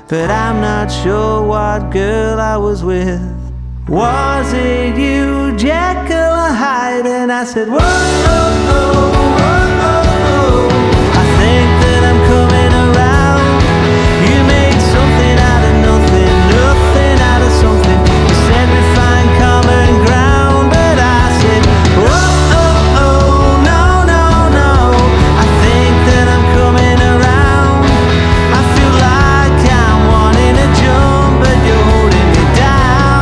but I'm not sure what girl I was with. Was it you, Jekyll or Hyde? And I said, whoa, oh, oh, oh, oh, oh. I think that I'm coming around. You made something out of nothing, nothing out of something. You said we find common ground, but I said, whoa, oh, oh, no, no, no. I think that I'm coming around. I feel like I'm wanting to jump, but you're holding me down.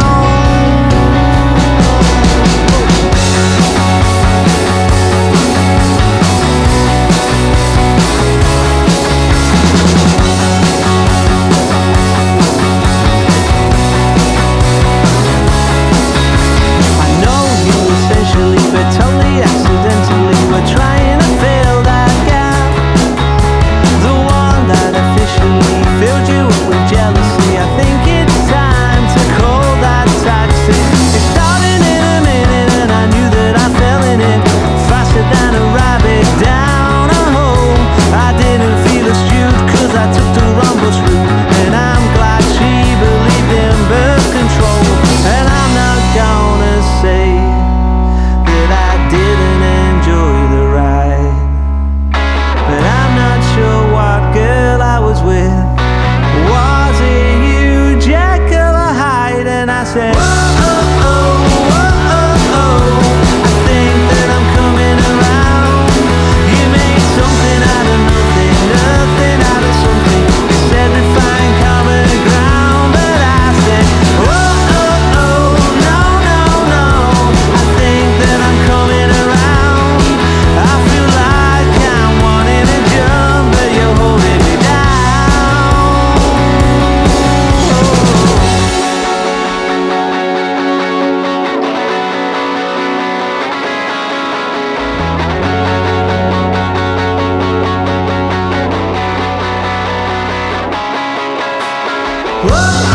I know you essentially, but totally accidentally, were trying to fill that gap. The one that officially filled you up with jealousy. I think it's time to call that taxi. It started in a minute and I knew that I fell in it faster than a rabbit down a hole. I didn't feel astute cause I took the wrong bus route, and I'm glad she believed in birth control. And I'm not gonna say that I didn't enjoy the ride, but I'm not sure what girl I was with. Was it you, Jekyll or Hyde? And I said, whoa, oh, oh, whoa, oh, oh. I think that I'm coming around. You made something out of nothing, nothing out of something. You said we find common ground, but I said, whoa, oh, oh, no, no, no. I think that I'm coming around. I feel like I'm wanting to jump, but you're holding me down. Whoa.